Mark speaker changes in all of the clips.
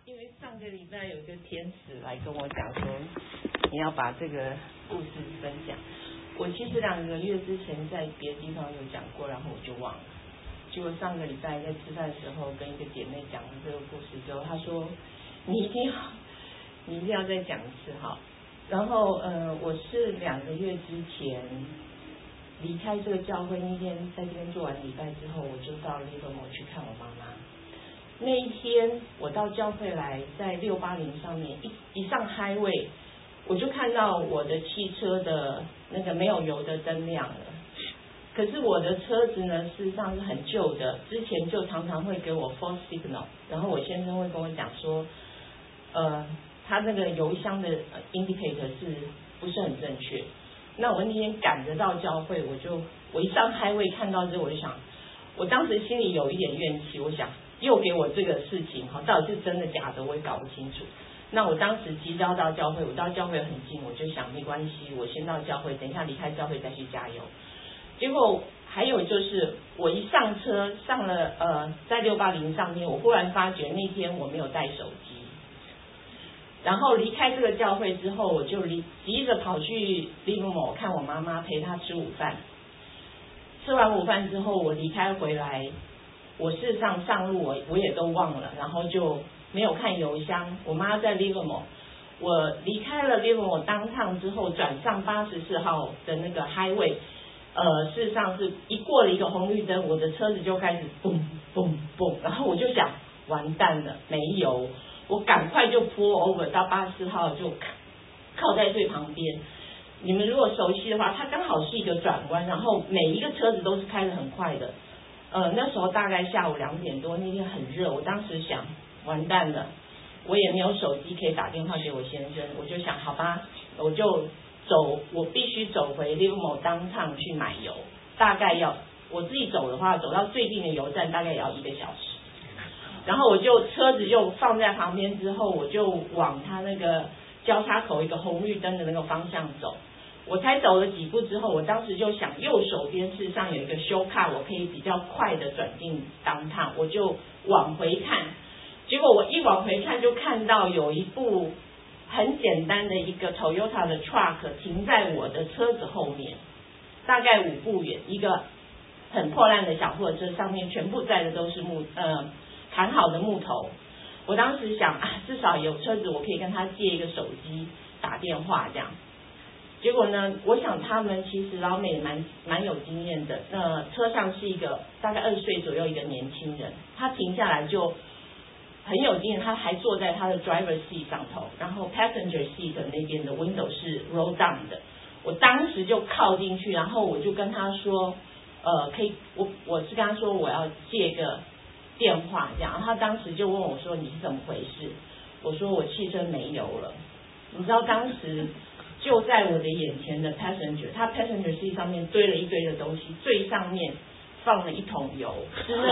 Speaker 1: 因为上个礼拜有一个天使来跟我讲说，你要把这个故事分享。我其实2个月之前在别的地方有讲过，然后我就忘了。结果上个礼拜在吃饭的时候，跟一个姐妹讲了这个故事之后，她说你一定要再讲一次哈。然后我是2个月之前离开这个教会，那天在这边做完礼拜之后，我就到Livermore去看我妈妈。那一天我到教会来，在680上面一上highway，我就看到我的汽车的那个没有油的灯亮了。可是我的车子呢，事实上是很旧的，之前就常常会给我 false signal， 然后我先生会跟我讲说，他那个油箱的 indicator 是不是很正确？那我那天赶着到教会，我一上highway看到这，我就想，我当时心里有一点怨气，我想又给我这个事情哈，到底是真的假的，我也搞不清楚。那我当时急着要到教会，我到教会很近，我就想没关系，我先到教会，等一下离开教会再去加油。结果还有就是我一上车上了在680上面，我忽然发觉那天我没有带手机。然后离开这个教会之后，我就急着跑去Livermore看我妈妈，陪她吃午饭。吃完午饭之后，我离开回来，我事实上上路我也都忘了，然后就没有看油箱。我妈在Livermore，我离开了Livermore downtown之后，转上84号的那个 highway，事实上是一过了一个红绿灯，我的车子就开始嘣嘣嘣，然后我就想完蛋了，没油。我赶快就 pull over 到84号，就靠在最旁边。你们如果熟悉的话，它刚好是一个转弯，然后每一个车子都是开得很快的。那时候大概下午2点多，那天很热，我当时想完蛋了，我也没有手机可以打电话给我先生，我就想好吧，我必须走回 Livermore downtown 去买油，大概我自己走的话，走到最近的油站大概也要1个小时。然后车子就放在旁边之后，我就往他那个交叉口一个红绿灯的那个方向走。我才走了几步之后，我当时就想右手边事实上有一个修卡，我可以比较快的转进downtown，我就往回看。结果我一往回看，就看到有一部很简单的一个 Toyota 的 truck 停在我的车子后面，大概5步远，一个很破烂的小货车，上面全部载的都是砍好的木头。我当时想至少有车子我可以跟他借一个手机打电话这样。结果呢，我想他们其实老美蛮有经验的。车上是一个大概20岁左右一个年轻人，他停下来就很有经验，他还坐在他的 driver seat 上头，然后 passenger seat 那边的 window 是 roll down 的。我当时就靠进去，然后我就跟他说，可以，我是跟他说我要借个电话这样，然后他当时就问我说你是怎么回事？我说我汽车没油了。你知道当时就在我的眼前的 passenger， 他 passenger seat 上面堆了一堆的东西，最上面放了1桶油，是那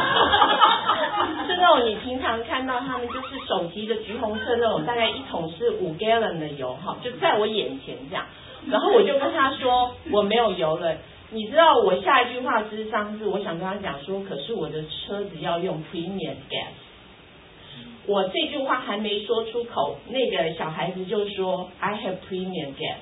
Speaker 1: 种你平常看到他们就是手提的橘红色那种，大概1桶是5 gallon 的油哈，就在我眼前这样。然后我就跟他说我没有油了。你知道我下一句话事实上是我想跟他讲说，可是我的车子要用 premium gas。我这句话还没说出口，那个小孩子就说 I have premium gas。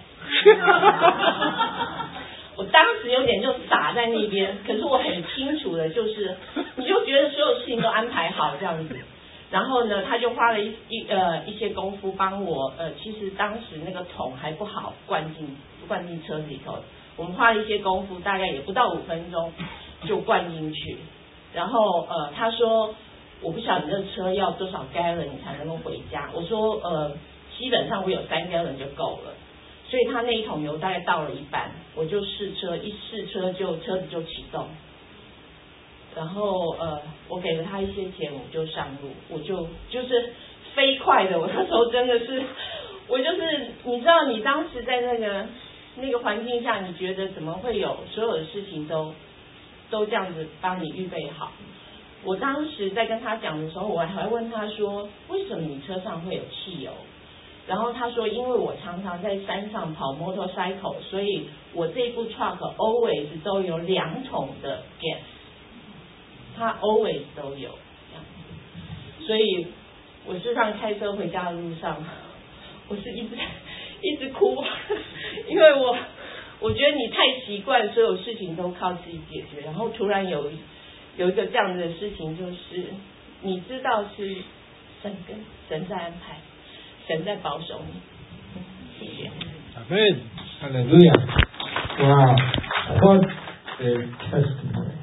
Speaker 1: 我当时有点就傻在那边，可是我很清楚的就是，你就觉得所有事情都安排好这样子。然后呢，他就花了一些功夫帮我，其实当时那个桶还不好灌进车子里头，我们花了一些功夫，大概也不到5分钟就灌进去。然后他说我不晓得你这车要多少 gallon 你才能够回家。我说基本上我有3 gallon 就够了。所以他那1桶油大概到了一半，我就试车，一试车车子就启动。然后我给了他一些钱，我就上路，我就是飞快的。我那时候真的是，我就是你知道，你当时在那个环境下，你觉得怎么会有所有的事情都这样子帮你预备好？我当时在跟他讲的时候，我还问他说，为什么你车上会有汽油？然后他说，因为我常常在山上跑 motorcycle， 所以我这部 truck always 都有2桶的 gas， 它 always 都有这样。所以我事实上开车回家的路上，我是一直哭，因为我觉得你太习惯所有事情都靠自己解决，然后突然有一个这样的事情，就是你知道是神在安排，神在保守你。谢谢。
Speaker 2: Amen. Hallelujah. Wow. What a testimony.